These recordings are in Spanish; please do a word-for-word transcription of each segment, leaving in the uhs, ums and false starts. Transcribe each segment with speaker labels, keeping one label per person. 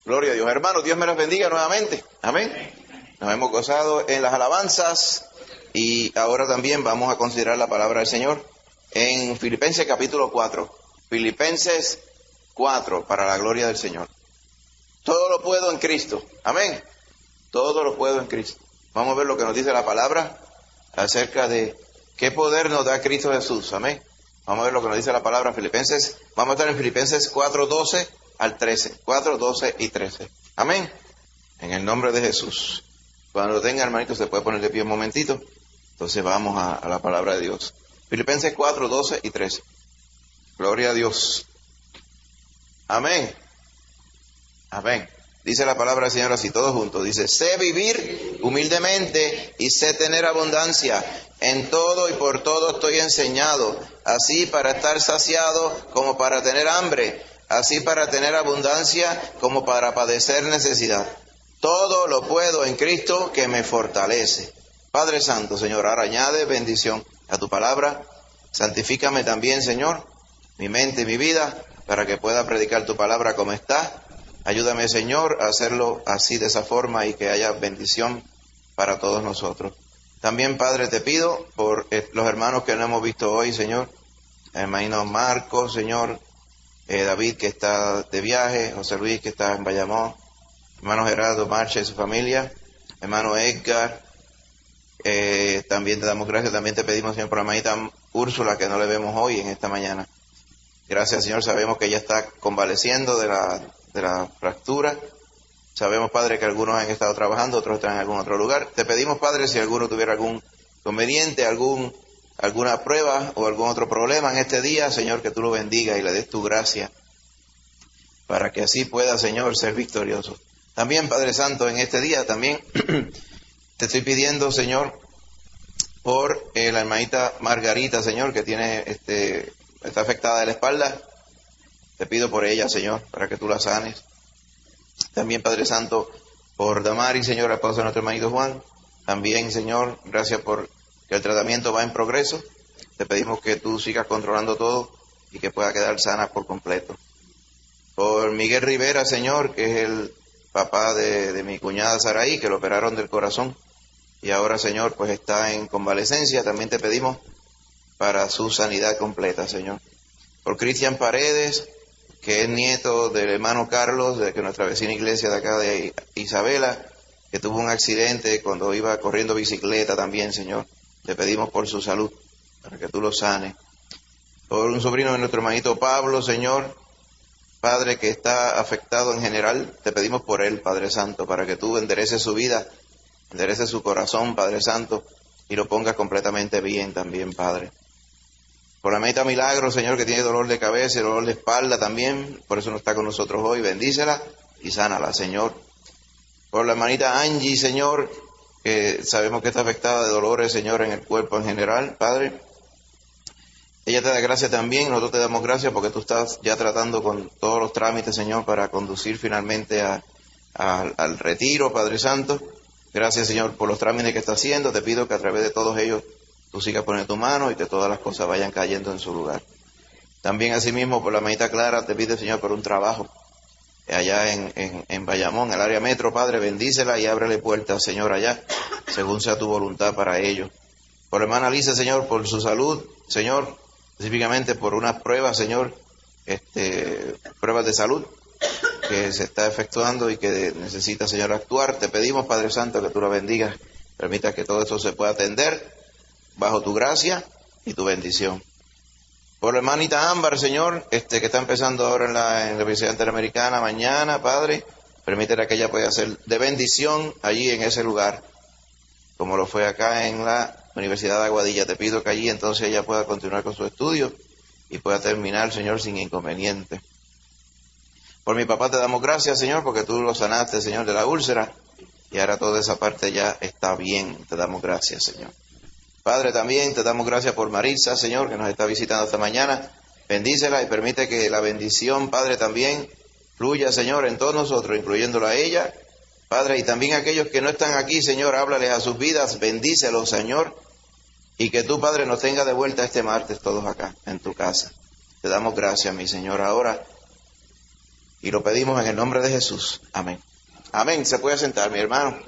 Speaker 1: Gloria a Dios. Hermanos, Dios me los bendiga nuevamente. Amén. Nos hemos gozado en las alabanzas y ahora también vamos a considerar la palabra del Señor en Filipenses capítulo cuatro. Filipenses cuatro, para la gloria del Señor. Todo lo puedo en Cristo. Amén. Todo lo puedo en Cristo. Vamos a ver lo que nos dice la palabra acerca de qué poder nos da Cristo Jesús. Amén. Vamos a ver lo que nos dice la palabra Filipenses. Vamos a estar en Filipenses cuatro, doce al trece. cuatro, doce y trece. Amén. En el nombre de Jesús. Cuando lo tenga, hermanito, se puede poner de pie un momentito. Entonces vamos a, a la palabra de Dios. Filipenses cuatro, doce y trece. Gloria a Dios. Amén. Amén. Dice la palabra del Señor así, todos juntos. Dice, sé vivir humildemente y sé tener abundancia. En todo y por todo estoy enseñado. Así para estar saciado como para tener hambre. Así para tener abundancia como para padecer necesidad. Todo lo puedo en Cristo que me fortalece. Padre Santo, Señor, ahora añade bendición a tu palabra. Santifícame también, Señor, mi mente y mi vida, para que pueda predicar tu palabra como está. Ayúdame, Señor, a hacerlo así, de esa forma, y que haya bendición para todos nosotros. También, Padre, te pido por los hermanos que no hemos visto hoy, Señor. Hermano Marcos, Señor. Eh, David, que está de viaje. José Luis, que está en Bayamón. Hermano Gerardo Marcha y su familia. Hermano Edgar. Eh, también te damos gracias. También te pedimos, Señor, por la hermanita Úrsula, que no le vemos hoy en esta mañana. Gracias, Señor. Sabemos que ella está convaleciendo de la, de la fractura. Sabemos, Padre, que algunos han estado trabajando, otros están en algún otro lugar. Te pedimos, Padre, si alguno tuviera algún inconveniente, algún, alguna prueba o algún otro problema en este día, Señor, que tú lo bendigas y le des tu gracia para que así pueda, Señor, ser victorioso. También, Padre Santo, en este día también te estoy pidiendo, Señor, por eh, la hermanita Margarita, Señor, que tiene este está afectada de la espalda. Te pido por ella, Señor, para que tú la sanes. También, Padre Santo, por Damari, Señor, la esposa de nuestro hermanito Juan. También, Señor, gracias por que el tratamiento va en progreso. Te pedimos que tú sigas controlando todo y que pueda quedar sana por completo. Por Miguel Rivera, Señor, que es el papá de, de mi cuñada Saraí, que lo operaron del corazón. Y ahora, Señor, pues está en convalecencia. También te pedimos para su sanidad completa, Señor. Por Cristian Paredes, que es nieto del hermano Carlos, de que nuestra vecina iglesia de acá de Isabela, que tuvo un accidente cuando iba corriendo bicicleta también, Señor. Te pedimos por su salud, para que tú lo sanes. Por un sobrino de nuestro hermanito Pablo, Señor, Padre, que está afectado en general, te pedimos por él, Padre Santo, para que tú endereces su vida, endereces su corazón, Padre Santo, y lo pongas completamente bien también, Padre. Por la hermanita Milagro, Señor, que tiene dolor de cabeza y dolor de espalda también, por eso no está con nosotros hoy, bendícela y sánala, Señor. Por la hermanita Angie, Señor, que sabemos que está afectada de dolores, Señor, en el cuerpo en general, Padre. Ella te da gracias también, nosotros te damos gracias porque tú estás ya tratando con todos los trámites, Señor, para conducir finalmente a, a, al retiro, Padre Santo. Gracias, Señor, por los trámites que está haciendo. Te pido que a través de todos ellos tú sigas poniendo tu mano y que todas las cosas vayan cayendo en su lugar. También, asimismo, por la hermanita Clara, te pido, Señor, por un trabajo allá en, en, en Bayamón, el área metro, Padre, bendícela y ábrele puertas, Señor, allá, según sea tu voluntad para ello. Por la hermana Lisa, Señor, por su salud, Señor, específicamente por unas pruebas, Señor, este, pruebas de salud que se está efectuando y que necesita, Señor, actuar. Te pedimos, Padre Santo, que tú la bendigas, permita que todo esto se pueda atender bajo tu gracia y tu bendición. Por la hermanita Ámbar, Señor, este que está empezando ahora en la, en la Universidad Interamericana mañana, Padre, permítela que ella pueda ser de bendición allí en ese lugar, como lo fue acá en la Universidad de Aguadilla. Te pido que allí entonces ella pueda continuar con su estudio y pueda terminar, Señor, sin inconveniente. Por mi papá te damos gracias, Señor, porque tú lo sanaste, Señor, de la úlcera, y ahora toda esa parte ya está bien. Te damos gracias, Señor. Padre, también te damos gracias por Maritza, Señor, que nos está visitando esta mañana. Bendícela y permite que la bendición, Padre, también fluya, Señor, en todos nosotros, incluyéndola a ella. Padre, y también aquellos que no están aquí, Señor, háblales a sus vidas, bendícelos, Señor, y que tú, Padre, nos tenga de vuelta este martes todos acá, en tu casa. Te damos gracias, mi Señor. Ahora, Y lo pedimos en el nombre de Jesús. Amén. Amén. Se puede sentar, mi hermano.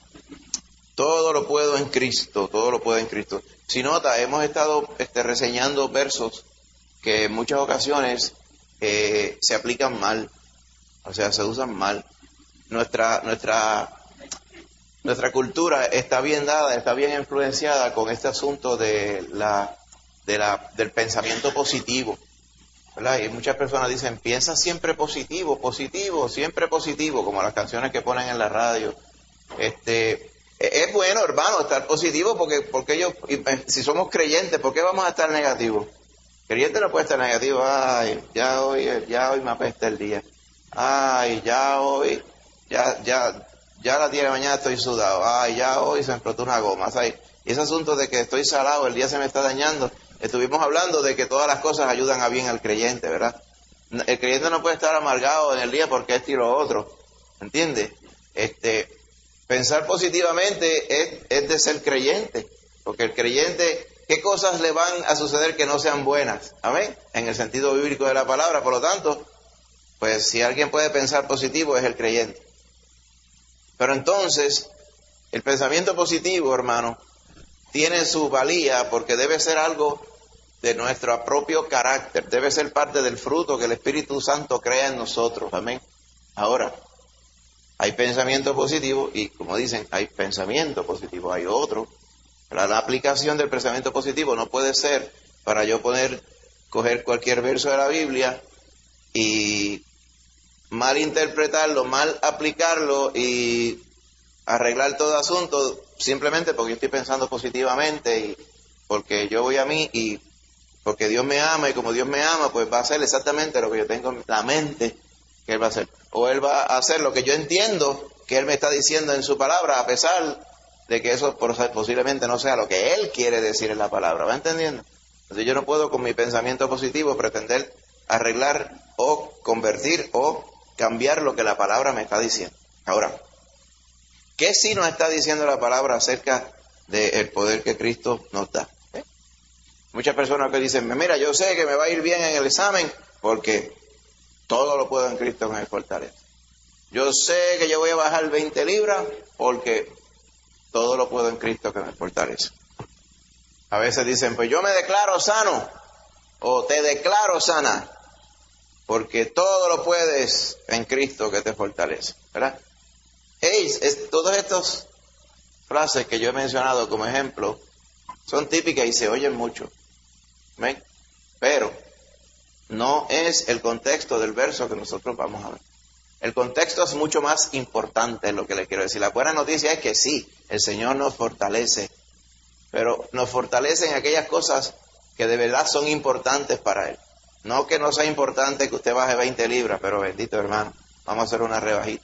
Speaker 1: Todo lo puedo en Cristo, todo lo puedo en Cristo. Si nota, hemos estado este, reseñando versos que en muchas ocasiones eh, se aplican mal, o sea, se usan mal. Nuestra, nuestra, nuestra cultura está bien dada, está bien influenciada con este asunto de la, de la, del pensamiento positivo, ¿verdad? Y muchas personas dicen, piensa siempre positivo, positivo, siempre positivo, como las canciones que ponen en la radio. Este... Es bueno, hermano, estar positivo porque, porque yo, si somos creyentes, ¿por qué vamos a estar negativos? Creyente no puede estar negativo. Ay, ya hoy, ya hoy me apesta el día. Ay, ya hoy, ya, ya, ya a las diez de la mañana estoy sudado. Ay, ya hoy se me explotó una goma. ¿Sabes? Y ese asunto de que estoy salado, el día se me está dañando. Estuvimos hablando de que todas las cosas ayudan a bien al creyente, ¿verdad? El creyente no puede estar amargado en el día porque esto y lo otro. ¿Entiendes? Este... Pensar positivamente es, es de ser creyente, porque el creyente, ¿qué cosas le van a suceder que no sean buenas? Amén, en el sentido bíblico de la palabra. Por lo tanto, pues si alguien puede pensar positivo es el creyente. Pero entonces, el pensamiento positivo, hermano, tiene su valía porque debe ser algo de nuestro propio carácter, debe ser parte del fruto que el Espíritu Santo crea en nosotros. Amén. Ahora, hay pensamiento positivo y, como dicen, hay pensamiento positivo, hay otro. La, la aplicación del pensamiento positivo no puede ser para yo poder coger cualquier verso de la Biblia y mal interpretarlo, mal aplicarlo y arreglar todo asunto simplemente porque yo estoy pensando positivamente y porque yo voy a mí y porque Dios me ama y como Dios me ama, pues va a hacer exactamente lo que yo tengo en la mente que Él va a hacer. O Él va a hacer lo que yo entiendo que Él me está diciendo en su palabra, a pesar de que eso posiblemente no sea lo que Él quiere decir en la palabra. ¿Va entendiendo? Entonces yo no puedo con mi pensamiento positivo pretender arreglar o convertir o cambiar lo que la palabra me está diciendo. Ahora, ¿qué sí nos está diciendo la palabra acerca del poder que Cristo nos da? ¿Eh? Muchas personas que dicen, mira, yo sé que me va a ir bien en el examen porque todo lo puedo en Cristo que me fortalece. Yo sé que yo voy a bajar veinte libras porque todo lo puedo en Cristo que me fortalece. A veces dicen, pues yo me declaro sano o te declaro sana porque todo lo puedes en Cristo que te fortalece, ¿verdad? Hey, es, todas estas frases que yo he mencionado como ejemplo son típicas y se oyen mucho. ¿Ven? Pero no es el contexto del verso que nosotros vamos a ver. El contexto es mucho más importante, es lo que le quiero decir. La buena noticia es que sí, el Señor nos fortalece, pero nos fortalece en aquellas cosas que de verdad son importantes para Él. No que no sea importante que usted baje veinte libras, pero bendito hermano, vamos a hacer una rebajita.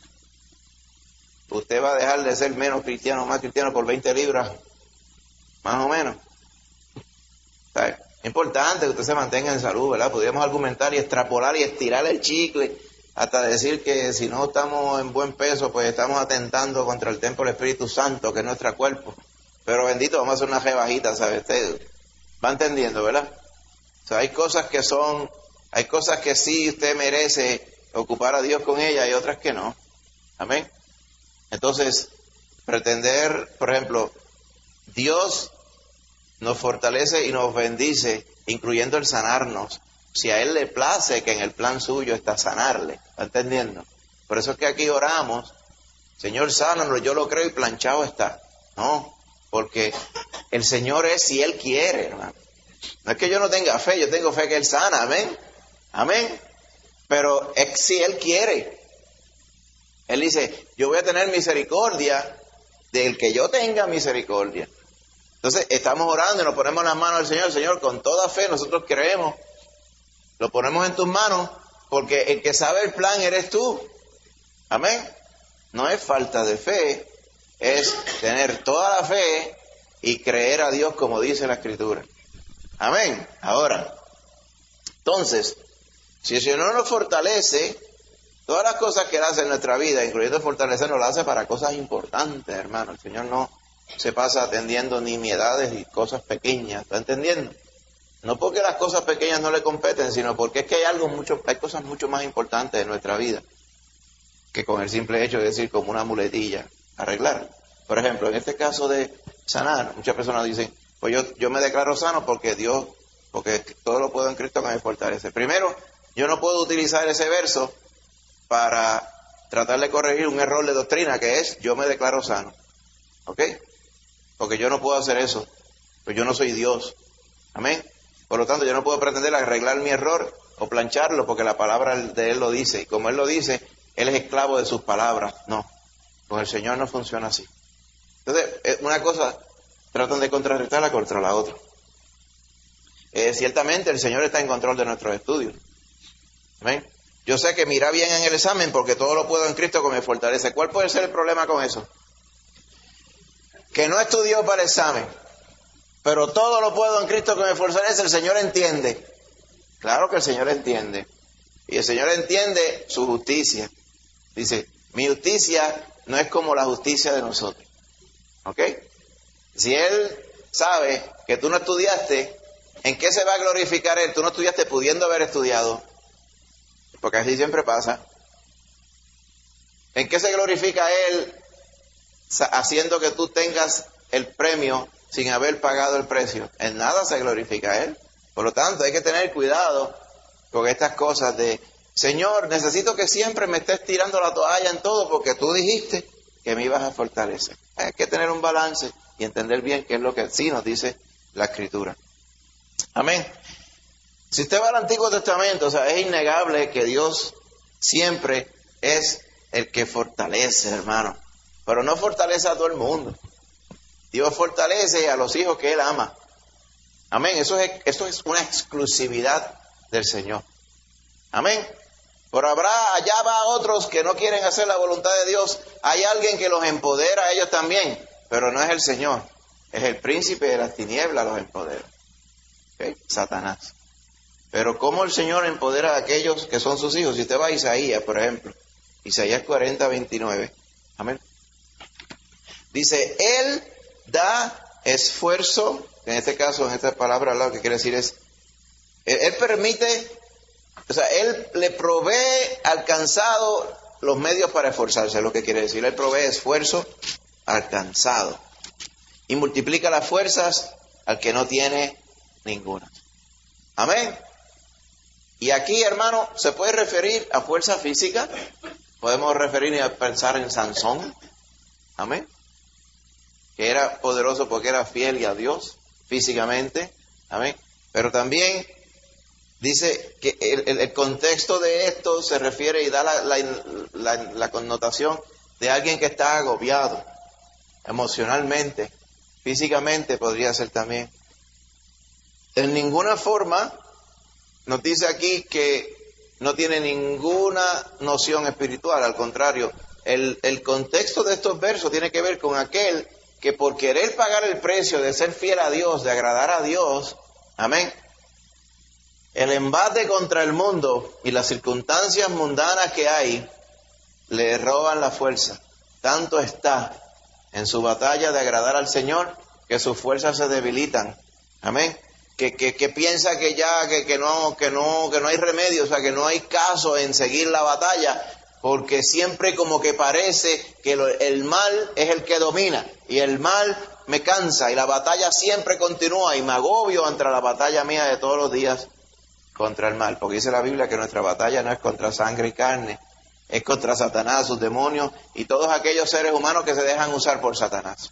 Speaker 1: Usted va a dejar de ser menos cristiano, más cristiano por veinte libras, más o menos. ¿Sabe? Es importante que usted se mantenga en salud, ¿verdad? Podríamos argumentar y extrapolar y estirar el chicle hasta decir que si no estamos en buen peso, pues estamos atentando contra el templo del Espíritu Santo, que es nuestro cuerpo. Pero bendito, vamos a hacer una rebajita, ¿sabe? Usted va entendiendo, ¿verdad? O sea, hay cosas que son, hay cosas que sí usted merece ocupar a Dios con ellas y otras que no. Amén. Entonces, pretender, por ejemplo, Dios nos fortalece y nos bendice, incluyendo el sanarnos. Si a Él le place que en el plan suyo está sanarle, ¿va entendiendo? Por eso es que aquí oramos, Señor, sánanos, yo lo creo y planchado está. No, porque el Señor es si Él quiere, hermano. No es que yo no tenga fe, yo tengo fe que Él sana, amén, amén. Pero es si Él quiere. Él dice, yo voy a tener misericordia del que yo tenga misericordia. Entonces, estamos orando y nos ponemos en las manos del Señor. Señor, con toda fe nosotros creemos. Lo ponemos en tus manos porque el que sabe el plan eres tú. Amén. No es falta de fe, es tener toda la fe y creer a Dios como dice la Escritura. Amén. Ahora, entonces, si el Señor nos fortalece, todas las cosas que Él hace en nuestra vida, incluyendo fortalecernos, lo hace para cosas importantes, hermano. El Señor no se pasa atendiendo nimiedades y cosas pequeñas, ¿está entendiendo? No porque las cosas pequeñas no le competen, sino porque es que hay algo mucho, hay cosas mucho más importantes en nuestra vida que con el simple hecho de decir como una muletilla, arreglar. Por ejemplo, en este caso de sanar, muchas personas dicen, pues yo, yo me declaro sano porque Dios, porque todo lo puedo en Cristo que me fortalece. Primero, yo no puedo utilizar ese verso para tratar de corregir un error de doctrina que es, yo me declaro sano. ¿Ok? Porque yo no puedo hacer eso, pues yo no soy Dios. Amén. Por lo tanto, yo no puedo pretender arreglar mi error o plancharlo porque la palabra de Él lo dice. Y como Él lo dice, Él es esclavo de sus palabras. No, con el Señor no funciona así. Entonces, una cosa tratan de contrarrestarla contra la otra. Eh, ciertamente el Señor está en control de nuestros estudios. Amén. Yo sé que me irá bien en el examen porque todo lo puedo en Cristo que me fortalece. ¿Cuál puede ser el problema con eso? Que no estudió para el examen, pero todo lo puedo en Cristo que me fortalece. El Señor entiende. Claro que el Señor entiende. Y el Señor entiende su justicia. Dice, mi justicia no es como la justicia de nosotros. ¿Ok? Si Él sabe que tú no estudiaste, ¿en qué se va a glorificar Él? Tú no estudiaste pudiendo haber estudiado. Porque así siempre pasa. ¿En qué se glorifica Él haciendo que tú tengas el premio sin haber pagado el precio? En nada se glorifica Él. Por lo tanto, hay que tener cuidado con estas cosas de, Señor, necesito que siempre me estés tirando la toalla en todo porque tú dijiste que me ibas a fortalecer. Hay que tener un balance y entender bien qué es lo que sí nos dice la Escritura. Amén. Si usted va al Antiguo Testamento, o sea, es innegable que Dios siempre es el que fortalece, hermano. Pero no fortalece a todo el mundo. Dios fortalece a los hijos que Él ama. Amén. Eso es, eso es una exclusividad del Señor. Amén. Pero habrá, allá va otros que no quieren hacer la voluntad de Dios. Hay alguien que los empodera a ellos también, pero no es el Señor. Es el príncipe de las tinieblas los empodera. ¿Okay? Satanás. Pero ¿cómo el Señor empodera a aquellos que son sus hijos? Si usted va a Isaías, por ejemplo, Isaías cuarenta, veintinueve. Amén. Dice, Él da esfuerzo, en este caso, en esta palabra, lo que quiere decir es, Él, él permite, o sea, Él le provee al cansado los medios para esforzarse, es lo que quiere decir. Él provee esfuerzo al cansado y multiplica las fuerzas al que no tiene ninguna. Amén. Y aquí, hermano, se puede referir a fuerza física. Podemos referir a pensar en Sansón. Amén. Que era poderoso porque era fiel y a Dios físicamente. Amén. Pero también dice que el, el, el contexto de esto se refiere y da la, la, la, la connotación de alguien que está agobiado emocionalmente, físicamente podría ser también. En ninguna forma nos dice aquí que no tiene ninguna noción espiritual, al contrario, el, el contexto de estos versos tiene que ver con aquel que por querer pagar el precio de ser fiel a Dios, de agradar a Dios, amén, el embate contra el mundo y las circunstancias mundanas que hay, le roban la fuerza. Tanto está en su batalla de agradar al Señor que sus fuerzas se debilitan, amén. Que, que, que piensa que ya, que, que no, que no, que no hay remedio, o sea, que no hay caso en seguir la batalla, porque siempre como que parece que lo, el mal es el que domina, y el mal me cansa, y la batalla siempre continúa, y me agobio ante la batalla mía de todos los días contra el mal, porque dice la Biblia que nuestra batalla no es contra sangre y carne, es contra Satanás, sus demonios, y todos aquellos seres humanos que se dejan usar por Satanás.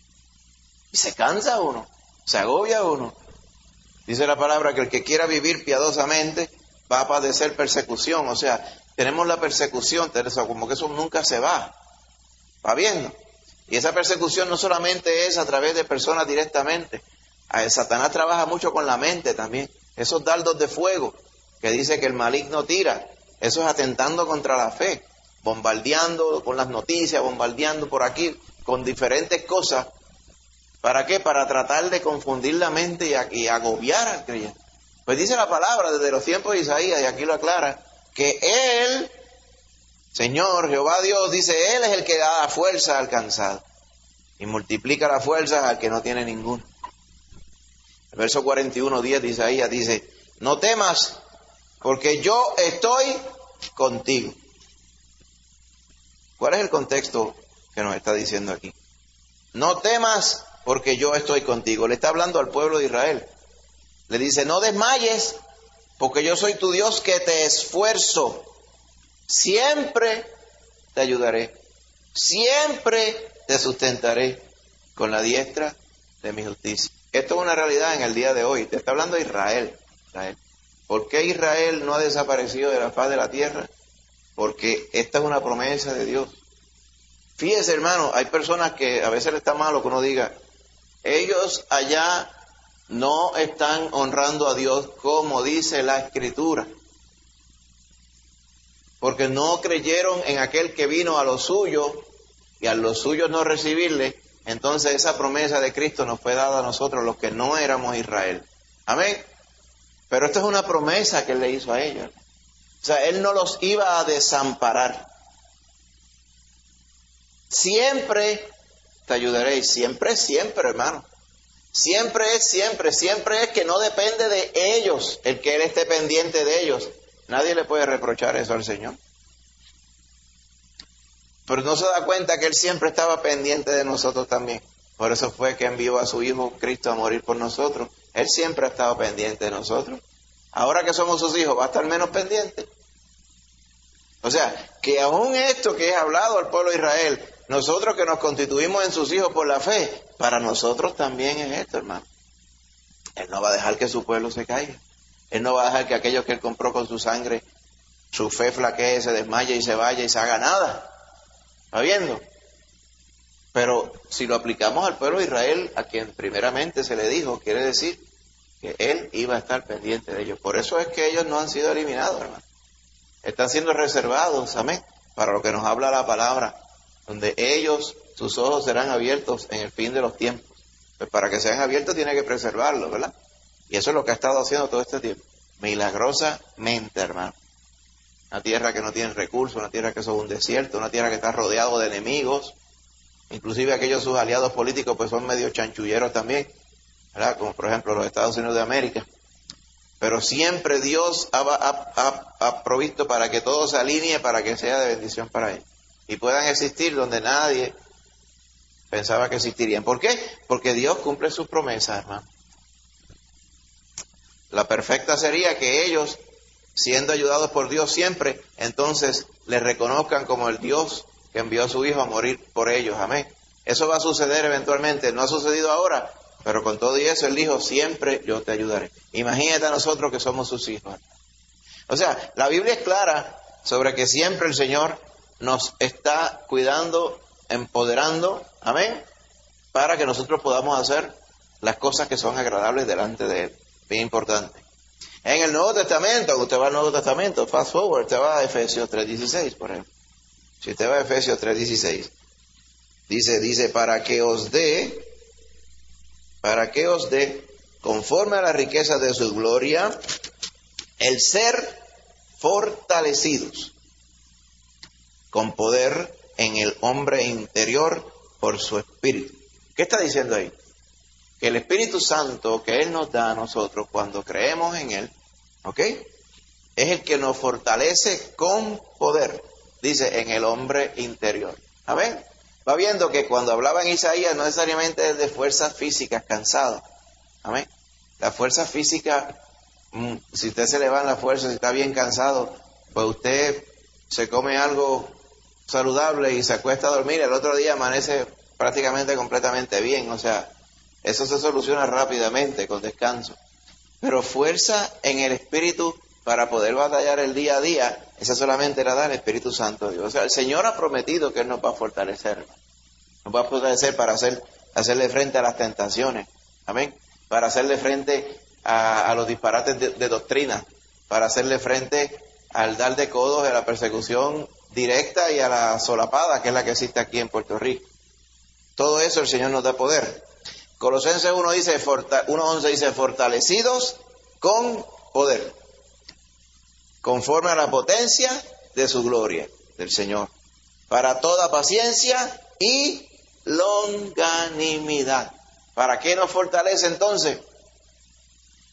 Speaker 1: Y se cansa uno, se agobia uno. Dice la palabra que el que quiera vivir piadosamente va a padecer persecución. O sea, tenemos la persecución, Teresa, como que eso nunca se va. ¿Va viendo? Y esa persecución no solamente es a través de personas directamente. Satanás trabaja mucho con la mente también. Esos dardos de fuego que dice que el maligno tira, eso es atentando contra la fe. Bombardeando con las noticias, bombardeando por aquí con diferentes cosas. ¿Para qué? Para tratar de confundir la mente y, y agobiar al creyente. Pues dice la palabra desde los tiempos de Isaías, y aquí lo aclara, que Él, Señor, Jehová Dios, dice, Él es el que da fuerza al cansado y multiplica las fuerzas al que no tiene ninguna. El verso cuarenta y uno, diez de Isaías dice, no temas, porque yo estoy contigo. ¿Cuál es el contexto que nos está diciendo aquí? No temas, porque yo estoy contigo. Le está hablando al pueblo de Israel. Le dice, no desmayes, porque yo soy tu Dios que te esfuerzo. Siempre te ayudaré. Siempre te sustentaré con la diestra de mi justicia. Esto es una realidad en el día de hoy. Te está hablando de Israel. Israel. ¿Por qué Israel no ha desaparecido de la faz de la tierra? Porque esta es una promesa de Dios. Fíjese, hermano, hay personas que a veces le está malo que uno diga, ellos allá no están honrando a Dios como dice la Escritura, porque no creyeron en aquel que vino a los suyos y a los suyos no recibirle. Entonces esa promesa de Cristo nos fue dada a nosotros los que no éramos Israel. Amén. Pero esta es una promesa que Él le hizo a ellos. O sea, Él no los iba a desamparar. Siempre te ayudaré. Y siempre es siempre, hermano. Siempre es siempre. Siempre es que no depende de ellos el que Él esté pendiente de ellos. Nadie le puede reprochar eso al Señor. Pero no se da cuenta que Él siempre estaba pendiente de nosotros también. Por eso fue que envió a su Hijo Cristo a morir por nosotros. Él siempre ha estado pendiente de nosotros. Ahora que somos sus hijos, va a estar menos pendiente. O sea, que aún esto que es hablado al pueblo de Israel, nosotros que nos constituimos en sus hijos por la fe, para nosotros también es esto, hermano. Él no va a dejar que su pueblo se caiga. Él no va a dejar que aquellos que Él compró con su sangre, su fe flaquee, se desmaye y se vaya y se haga nada. ¿Está viendo? Pero si lo aplicamos al pueblo de Israel, a quien primeramente se le dijo, quiere decir que Él iba a estar pendiente de ellos. Por eso es que ellos no han sido eliminados, hermano. Están siendo reservados, amén, para lo que nos habla la palabra, donde ellos, sus ojos serán abiertos en el fin de los tiempos. Pues para que sean abiertos tiene que preservarlos, ¿verdad? Y eso es lo que ha estado haciendo todo este tiempo. Milagrosamente, hermano. Una tierra que no tiene recursos, una tierra que es un desierto, una tierra que está rodeado de enemigos. Inclusive aquellos sus aliados políticos pues son medio chanchulleros también, ¿verdad? Como por ejemplo los Estados Unidos de América. Pero siempre Dios ha, ha, ha, ha provisto para que todo se alinee, para que sea de bendición para ellos. Y puedan existir donde nadie pensaba que existirían. ¿Por qué? Porque Dios cumple sus promesas, hermano. La perfecta sería que ellos, siendo ayudados por Dios siempre, entonces les reconozcan como el Dios que envió a su Hijo a morir por ellos. Amén. Eso va a suceder eventualmente. No ha sucedido ahora, pero con todo y eso Él dijo, siempre yo te ayudaré. Imagínate a nosotros que somos sus hijos. O sea, la Biblia es clara sobre que siempre el Señor nos está cuidando, empoderando, amén, para que nosotros podamos hacer las cosas que son agradables delante de Él. Bien importante. En el Nuevo Testamento, usted va al Nuevo Testamento, fast forward, usted va a Efesios tres dieciséis, por ejemplo. Si usted va a Efesios tres dieciséis, dice, dice, para que os dé, para que os dé, conforme a la riqueza de su gloria, el ser fortalecidos con poder en el hombre interior por su espíritu. ¿Qué está diciendo ahí? Que el Espíritu Santo que Él nos da a nosotros cuando creemos en Él, ¿ok? Es el que nos fortalece con poder, dice, en el hombre interior. ¿Amén? Va viendo que cuando hablaba en Isaías no necesariamente es de fuerzas físicas cansadas. Amén. La fuerza física, si usted se le va en la fuerza, si está bien cansado, pues usted se come algo saludable y se acuesta a dormir, el otro día amanece prácticamente completamente bien. O sea, eso se soluciona rápidamente con descanso. Pero fuerza en el espíritu para poder batallar el día a día, esa solamente la da el Espíritu Santo de Dios. O sea, el Señor ha prometido que Él nos va a fortalecer. Nos va a fortalecer para hacer, hacerle frente a las tentaciones. Amén. Para hacerle frente a, a los disparates de, de doctrina. Para hacerle frente al dar de codos a la persecución directa y a la solapada, que es la que existe aquí en Puerto Rico. Todo eso el Señor nos da poder. Colosenses uno dice, uno once dice, fortalecidos con poder, conforme a la potencia de su gloria, del Señor, para toda paciencia y longanimidad. ¿Para qué nos fortalece entonces?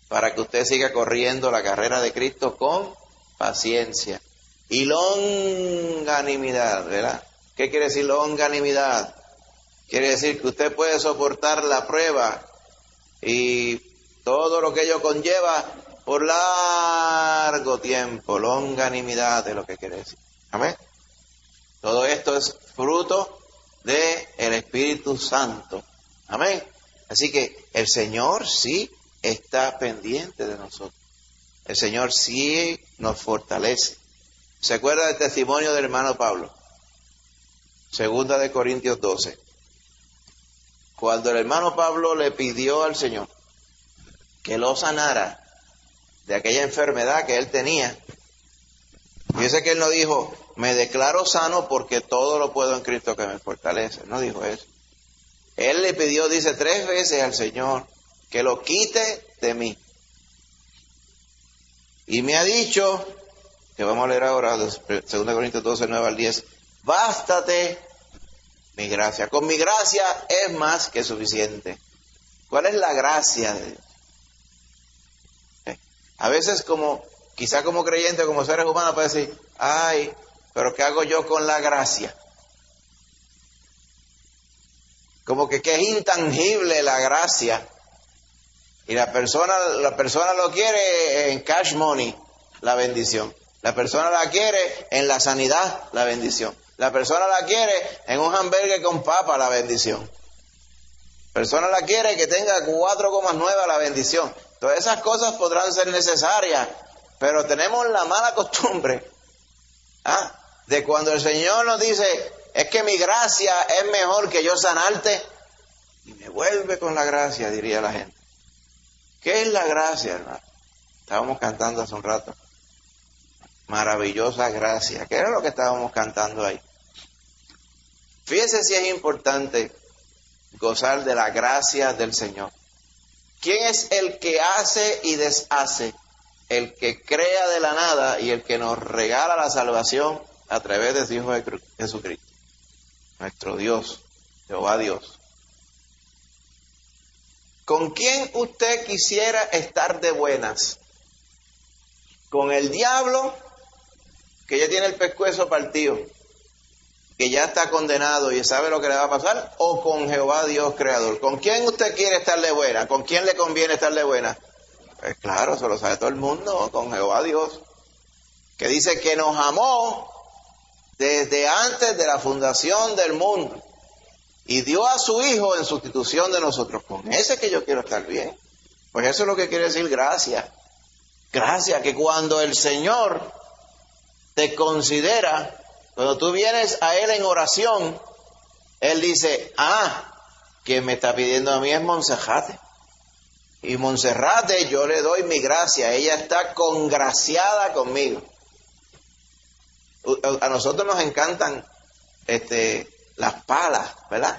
Speaker 1: para que usted siga corriendo la carrera de Cristo con paciencia y longanimidad, ¿verdad? ¿Qué quiere decir longanimidad? Quiere decir que usted puede soportar la prueba y todo lo que ello conlleva por largo tiempo. Longanimidad es lo que quiere decir. Amén. Todo esto es fruto del Espíritu Santo. Amén. Así que el Señor sí está pendiente de nosotros. El Señor sí nos fortalece. ¿Se acuerda del testimonio del hermano Pablo? Segunda de Corintios doce. Cuando el hermano Pablo le pidió al Señor que lo sanara de aquella enfermedad que él tenía, fíjese que él no dijo, me declaro sano porque todo lo puedo en Cristo que me fortalece. No dijo eso. Él le pidió, dice, tres veces al Señor que lo quite de mí. Y me ha dicho, que vamos a leer ahora, Segunda de Corintios doce, nueve al diez, bástate mi gracia. Con mi gracia es más que suficiente. ¿Cuál es la gracia de Dios? ¿Eh? A veces como, quizá como creyente, como seres humanos, puede decir, ay, pero ¿qué hago yo con la gracia? Como que, que es intangible la gracia. Y la persona, la persona lo quiere en cash money, la bendición. La persona la quiere en la sanidad, la bendición. La persona la quiere en un hamburgues con papa, la bendición. La persona la quiere que tenga cuatro coma nueve, la bendición. Todas esas cosas podrán ser necesarias, pero tenemos la mala costumbre, ¿ah?, de cuando el Señor nos dice, es que mi gracia es mejor que yo sanarte, y me vuelve con la gracia, diría la gente. ¿Qué es la gracia, hermano? Estábamos cantando hace un rato. Maravillosa gracia. ¿Qué era lo que estábamos cantando ahí? Fíjese si es importante gozar de la gracia del Señor. ¿Quién es el que hace y deshace? El que crea de la nada y el que nos regala la salvación a través de su Hijo Jesucristo. Nuestro Dios, Jehová Dios. ¿Con quién usted quisiera estar de buenas? ¿Con el diablo, que ya tiene el pescuezo partido, que ya está condenado y sabe lo que le va a pasar? ¿O con Jehová Dios Creador? ¿Con quién usted quiere estar de buena? ¿Con quién le conviene estar de buena? Pues claro, eso lo sabe todo el mundo, con Jehová Dios, que dice que nos amó desde antes de la fundación del mundo y dio a su Hijo en sustitución de nosotros. Con ese que yo quiero estar bien. Pues eso es lo que quiere decir gracia. Gracia, que cuando el Señor te considera, cuando tú vienes a Él en oración, Él dice, ah, quien me está pidiendo a mí es Monserrate. Y Monserrate yo le doy mi gracia, ella está congraciada conmigo. A nosotros nos encantan este, las palas, ¿verdad?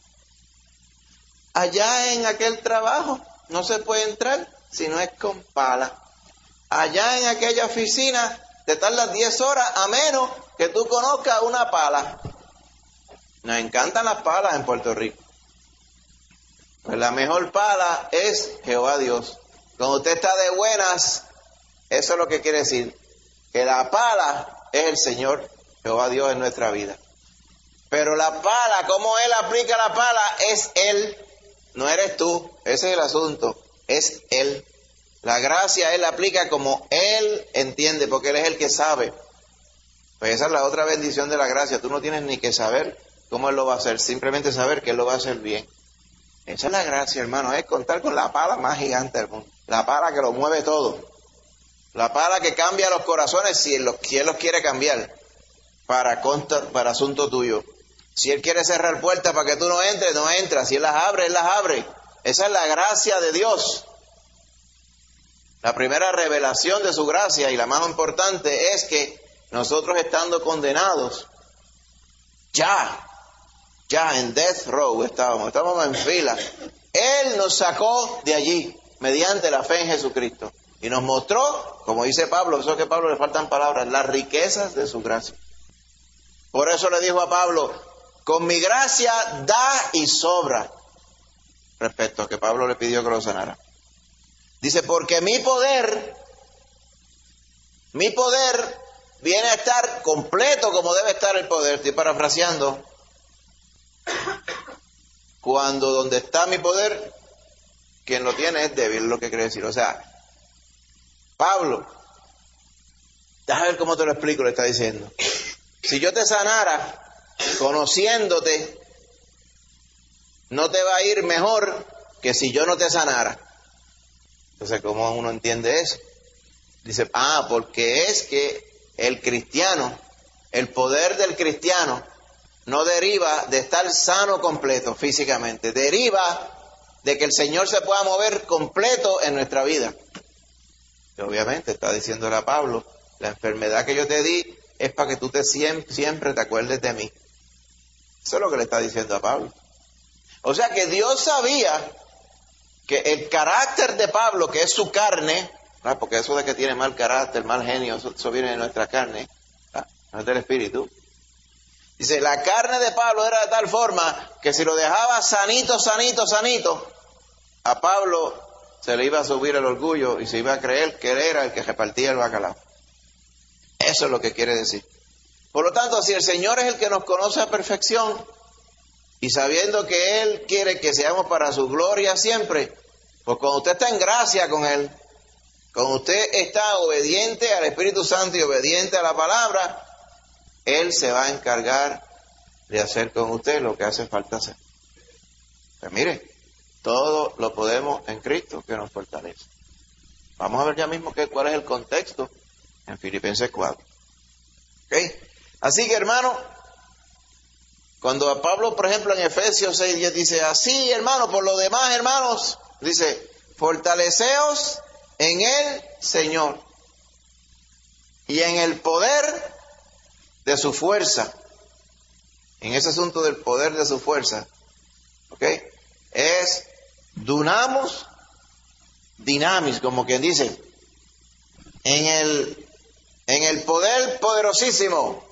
Speaker 1: Allá en aquel trabajo no se puede entrar si no es con pala. Allá en aquella oficina te tardas diez horas a menos que tú conozcas una pala. Nos encantan las palas en Puerto Rico. Pues la mejor pala es Jehová Dios. Cuando usted está de buenas, eso es lo que quiere decir, que la pala es el Señor, Jehová Dios en nuestra vida. Pero la pala, ¿cómo Él aplica la pala? Es Él, no eres tú. Ese es el asunto, es Él. La gracia Él la aplica como Él entiende, porque Él es el que sabe. Pues esa es la otra bendición de la gracia. Tú no tienes ni que saber cómo Él lo va a hacer, simplemente saber que Él lo va a hacer bien. Esa es la gracia, hermano, es contar con la pala más gigante del mundo. La pala que lo mueve todo. La pala que cambia los corazones si Él los, si él los quiere cambiar para, contra, para asunto tuyo. Si Él quiere cerrar puertas para que tú no entres, no entras. Si Él las abre, Él las abre. Esa es la gracia de Dios. La primera revelación de su gracia y la más importante es que nosotros estando condenados, ya, ya en death row estábamos, estábamos en fila. Él nos sacó de allí mediante la fe en Jesucristo y nos mostró, como dice Pablo, eso que a Pablo le faltan palabras, las riquezas de su gracia. Por eso le dijo a Pablo, con mi gracia da y sobra, respecto a que Pablo le pidió que lo sanara. Dice, porque mi poder, mi poder viene a estar completo como debe estar el poder. Estoy parafraseando. Cuando donde está mi poder, quien lo tiene es débil, es lo que quiere decir. O sea, Pablo, déjame ver cómo te lo explico, le está diciendo. Si yo te sanara, conociéndote, no te va a ir mejor que si yo no te sanara. Entonces, ¿cómo uno entiende eso? Dice, ah, porque es que el cristiano, el poder del cristiano, no deriva de estar sano completo físicamente, deriva de que el Señor se pueda mover completo en nuestra vida. Y obviamente está diciéndole a Pablo, la enfermedad que yo te di es para que tú te siempre, siempre te acuerdes de mí. Eso es lo que le está diciendo a Pablo. O sea que Dios sabía que el carácter de Pablo, que es su carne, ¿verdad? Porque eso de que tiene mal carácter, mal genio, eso, eso viene de nuestra carne, ¿verdad? No es del espíritu. Dice, la carne de Pablo era de tal forma que si lo dejaba sanito, sanito, sanito, a Pablo se le iba a subir el orgullo y se iba a creer que él era el que repartía el bacalao. Eso es lo que quiere decir. Por lo tanto, si el Señor es el que nos conoce a perfección y sabiendo que Él quiere que seamos para su gloria siempre, pues cuando usted está en gracia con Él, cuando usted está obediente al Espíritu Santo y obediente a la palabra, Él se va a encargar de hacer con usted lo que hace falta hacer. Pues mire, todo lo podemos en Cristo que nos fortalece. Vamos a ver ya mismo que, cuál es el contexto en Filipenses cuatro. ¿Okay? Así que, hermano, cuando a Pablo, por ejemplo, en Efesios seis diez dice, así, hermano, por lo demás, hermanos, dice, fortaleceos en el Señor y en el poder de su fuerza. En ese asunto del poder de su fuerza, ¿ok? Es dunamos dinamis, como quien dice, en el, en el poder poderosísimo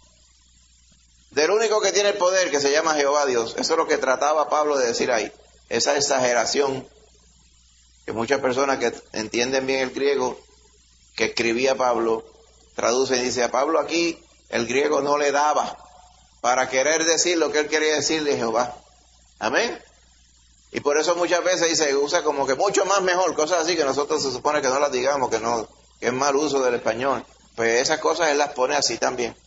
Speaker 1: del único que tiene el poder, que se llama Jehová Dios. Eso es lo que trataba Pablo de decir ahí. Esa exageración que muchas personas que entienden bien el griego, que escribía Pablo, traducen y dice, a Pablo aquí el griego no le daba para querer decir lo que él quería decir de Jehová. Amén. Y por eso muchas veces dice, usa como que mucho más mejor, cosas así que nosotros se supone que no las digamos, que no, que es mal uso del español. Pues esas cosas él las pone así también.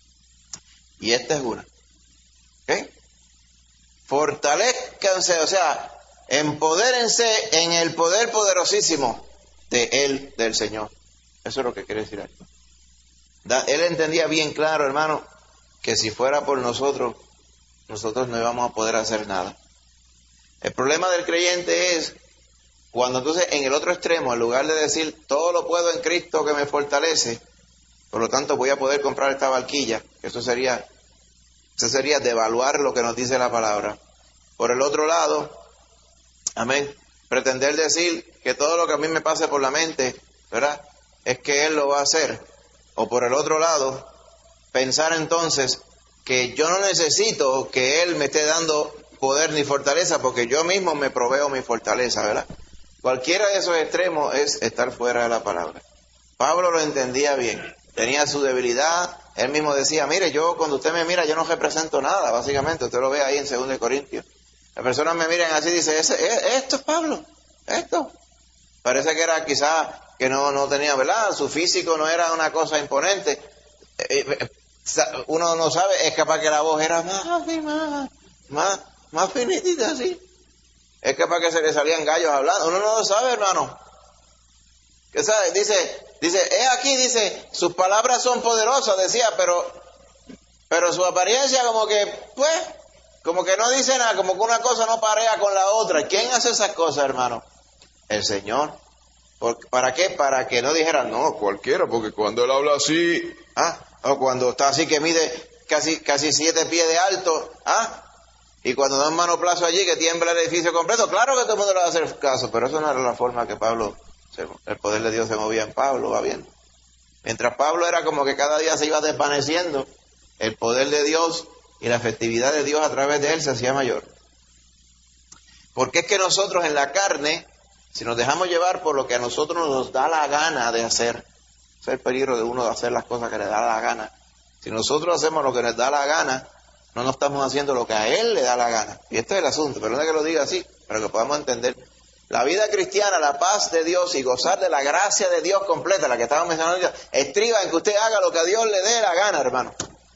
Speaker 1: Y esta es una. ¿Ok? Fortalezcanse, o sea, empodérense en el poder poderosísimo de Él, del Señor. Eso es lo que quiere decir aquí. Él entendía bien claro, hermano, que si fuera por nosotros, nosotros no íbamos a poder hacer nada. El problema del creyente es cuando entonces en el otro extremo, en lugar de decir todo lo puedo en Cristo que me fortalece, por lo tanto voy a poder comprar esta barquilla, que eso sería, eso sería devaluar lo que nos dice la palabra. Por el otro lado, amén, pretender decir que todo lo que a mí me pase por la mente, ¿verdad?, es que Él lo va a hacer. O por el otro lado, pensar entonces que yo no necesito que Él me esté dando poder ni fortaleza, porque yo mismo me proveo mi fortaleza, ¿verdad? Cualquiera de esos extremos es estar fuera de la palabra. Pablo lo entendía bien, tenía su debilidad, él mismo decía, mire, yo cuando usted me mira, yo no represento nada, básicamente, usted lo ve ahí en Segunda de Corintios. Las personas me miran así y dicen, Ese, esto es Pablo, esto. Parece que era quizás que no, no tenía, ¿verdad? Su físico no era una cosa imponente. Uno no sabe, es capaz que la voz era más, más, más, más finitita así. Es capaz que se le salían gallos hablando. Uno no lo sabe, hermano. ¿Qué sabe? Dice, dice, es aquí, dice, sus palabras son poderosas, decía, pero, pero su apariencia como que, pues, como que no dice nada, como que una cosa no parea con la otra. ¿Quién hace esas cosas, hermano? El Señor. ¿Por, ¿Para qué? Para que no dijeran, no, cualquiera, porque cuando Él habla así, ah, o cuando está así que mide casi, casi siete pies de alto, ah, y cuando da un manoplazo allí que tiembla el edificio completo, claro que todo el mundo le va a hacer caso, pero eso no era la forma que Pablo, el poder de Dios se movía en Pablo, va viendo. Mientras Pablo era como que cada día se iba desvaneciendo, el poder de Dios y la efectividad de Dios a través de él se hacía mayor. Porque es que nosotros en la carne Si nos dejamos llevar por lo que a nosotros nos da la gana de hacer, ese es el peligro de uno de hacer las cosas que le da la gana. Si nosotros hacemos lo que nos da la gana, no nos estamos haciendo lo que a Él le da la gana. Y este es el asunto, perdona que lo diga así, para que podamos entender. La vida cristiana, la paz de Dios y gozar de la gracia de Dios completa, la que estábamos mencionando, estriba en que usted haga lo que a Dios le dé la gana, hermano.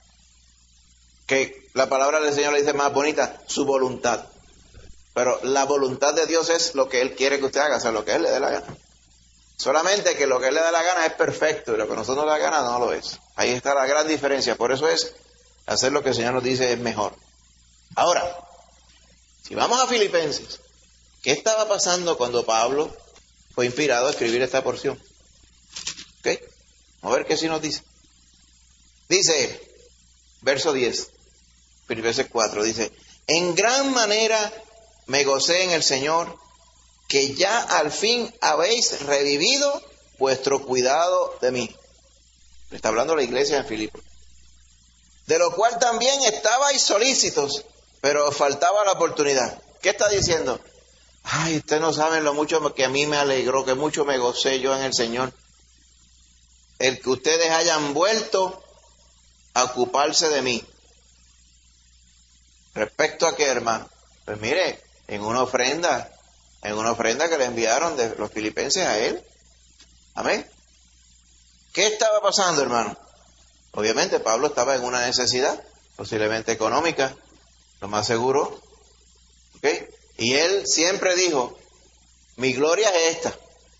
Speaker 1: Que la palabra del Señor le dice más bonita, su voluntad. Pero la voluntad de Dios es lo que Él quiere que usted haga, o sea, lo que Él le dé la gana. Solamente que lo que Él le da la gana es perfecto y lo que a nosotros nos da la gana no lo es. Ahí está la gran diferencia. Por eso es hacer lo que el Señor nos dice es mejor. Ahora, si vamos a Filipenses, ¿qué estaba pasando cuando Pablo fue inspirado a escribir esta porción? ¿Ok? Vamos a ver qué sí nos dice. Dice, verso diez, Filipenses cuatro, dice, en gran manera me gocé en el Señor, que ya al fin habéis revivido vuestro cuidado de mí. Le está hablando la iglesia en Filipos. De lo cual también estabais solícitos, pero os faltaba la oportunidad. ¿Qué está diciendo? Ay, ustedes no saben lo mucho que a mí me alegró, que mucho me gocé yo en el Señor. El que ustedes hayan vuelto a ocuparse de mí. ¿Respecto a qué, hermano? Pues mire, en una ofrenda, en una ofrenda que le enviaron de los filipenses a él. Amén. ¿Qué estaba pasando, hermano? Obviamente Pablo estaba en una necesidad, posiblemente económica, lo más seguro. ¿Ok? Y él siempre dijo, mi gloria es esta,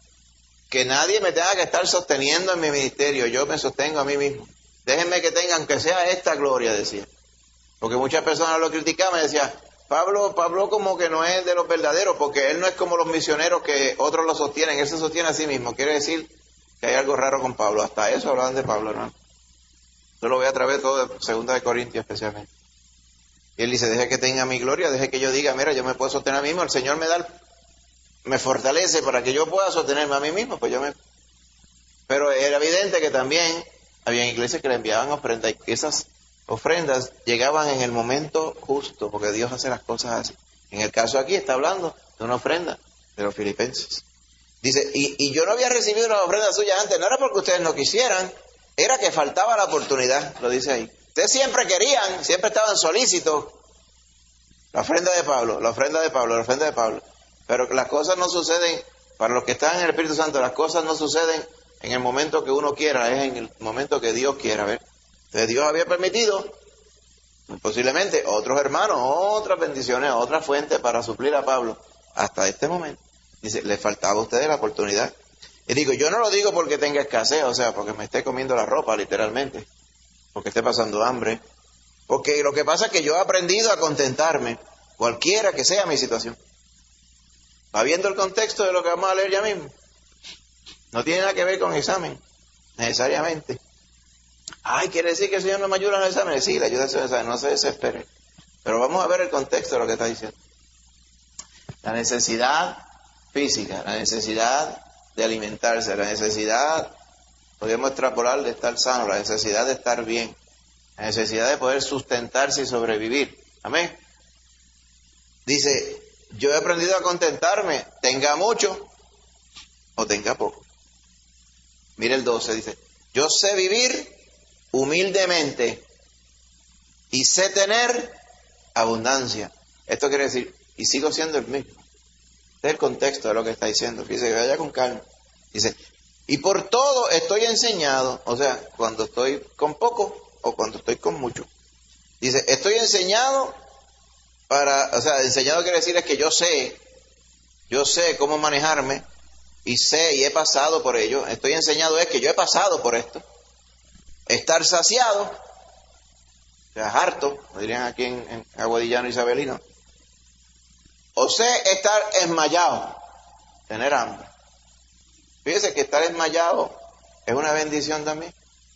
Speaker 1: que nadie me tenga que estar sosteniendo en mi ministerio, yo me sostengo a mí mismo. Déjenme que tenga, aunque sea esta gloria, decía. Porque muchas personas lo criticaban y decían, Pablo, Pablo como que no es de los verdaderos, porque él no es como los misioneros que otros lo sostienen, él se sostiene a sí mismo. Quiere decir que hay algo raro con Pablo. Hasta eso hablaban de Pablo, ¿no? Yo lo voy a través de todo, de Segunda de Corintios especialmente. Y él dice, deje que tenga mi gloria, deje que yo diga, mira, yo me puedo sostener a mí mismo, el Señor me da, el, me fortalece para que yo pueda sostenerme a mí mismo, pues yo me... Pero era evidente que también había iglesias que le enviaban ofrendas y esas ofrendas llegaban en el momento justo, porque Dios hace las cosas así. En el caso aquí está hablando de una ofrenda de los filipenses. Dice, y, y yo no había recibido una ofrenda suya antes, no era porque ustedes no quisieran, era que faltaba la oportunidad, lo dice ahí. Ustedes siempre querían, siempre estaban solícitos. La ofrenda de Pablo, la ofrenda de Pablo, la ofrenda de Pablo. Pero las cosas no suceden, para los que están en el Espíritu Santo, las cosas no suceden en el momento que uno quiera, es en el momento que Dios quiera, ¿ver? Entonces Dios había permitido, posiblemente, otros hermanos, otras bendiciones, otras fuentes para suplir a Pablo. Hasta este momento, dice, le faltaba a ustedes la oportunidad. Y digo, yo no lo digo porque tenga escasez, o sea, porque me esté comiendo la ropa, literalmente, porque esté pasando hambre, porque lo que pasa es que yo he aprendido a contentarme, cualquiera que sea mi situación. ¿Va viendo el contexto de lo que vamos a leer ya mismo? No tiene nada que ver con examen, necesariamente. Ay, ¿quiere decir que el Señor no me ayuda en los exámenes? Sí, le ayuda a hacer examen, no se desespere. Pero vamos a ver el contexto de lo que está diciendo. La necesidad física, la necesidad de alimentarse, la necesidad, podemos extrapolar, de estar sano, la necesidad de estar bien, la necesidad de poder sustentarse y sobrevivir. Amén. Dice, yo he aprendido a contentarme, tenga mucho o tenga poco. Mire el doce, dice, yo sé vivir humildemente y sé tener abundancia. Esto quiere decir, y sigo siendo el mismo. Este es el contexto de lo que está diciendo. Fíjese que vaya con calma. Dice, y por todo estoy enseñado, o sea, cuando estoy con poco o cuando estoy con mucho. Dice, estoy enseñado para, o sea, enseñado quiere decir es que yo sé, yo sé cómo manejarme y sé y he pasado por ello. Estoy enseñado es que yo he pasado por esto. Estar saciado, o sea, harto, lo dirían aquí en, en Aguadillano Isabelino. O sé estar esmayado, tener hambre. Fíjese que estar esmayado es una bendición también.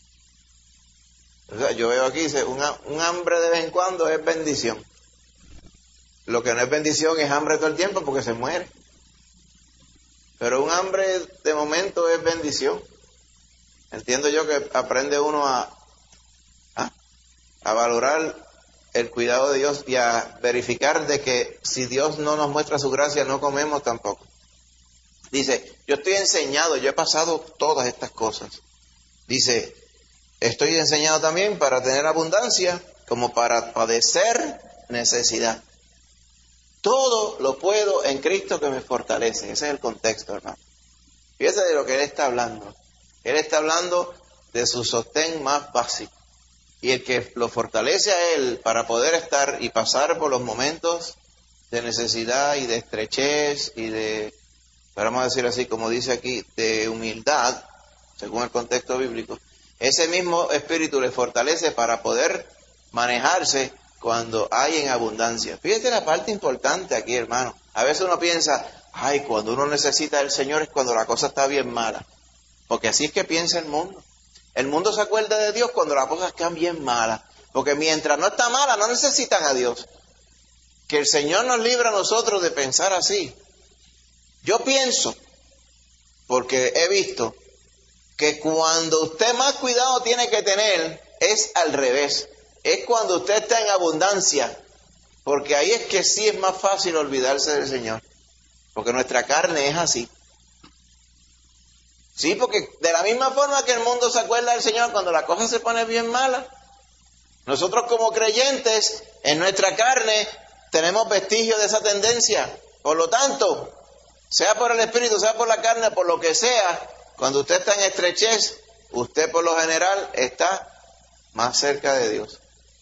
Speaker 1: O sea, yo veo aquí, dice, un, un hambre de vez en cuando es bendición. Lo que no es bendición es hambre todo el tiempo porque se muere. Pero un hambre de momento es bendición. Entiendo yo que aprende uno a, a, a valorar el cuidado de Dios y a verificar de que si Dios no nos muestra su gracia, no comemos tampoco. Dice, yo estoy enseñado, yo he pasado todas estas cosas. Dice, estoy enseñado también para tener abundancia, como para padecer necesidad. Todo lo puedo en Cristo que me fortalece. Ese es el contexto, hermano. Fíjese de lo que Él está hablando. Él está hablando de su sostén más básico. Y el que lo fortalece a Él para poder estar y pasar por los momentos de necesidad y de estrechez y de, vamos a decir así, como dice aquí, de humildad, según el contexto bíblico, ese mismo espíritu le fortalece para poder manejarse cuando hay en abundancia. Fíjate la parte importante aquí, hermano. A veces uno piensa, ay, cuando uno necesita del Señor es cuando la cosa está bien mala. Porque así es que piensa el mundo. El mundo se acuerda de Dios cuando las cosas están bien malas. Porque mientras no está mala, no necesitan a Dios. Que el Señor nos libre a nosotros de pensar así. Yo pienso, porque he visto, que cuando usted más cuidado tiene que tener es al revés. Es cuando usted está en abundancia. Porque ahí es que sí es más fácil olvidarse del Señor. Porque nuestra carne es así. Sí, porque de la misma forma que el mundo se acuerda del Señor cuando la cosa se pone bien mala, nosotros como creyentes en nuestra carne tenemos vestigios de esa tendencia. Por lo tanto, sea por el Espíritu, sea por la carne, por lo que sea, cuando usted está en estrechez, usted por lo general está más cerca de Dios.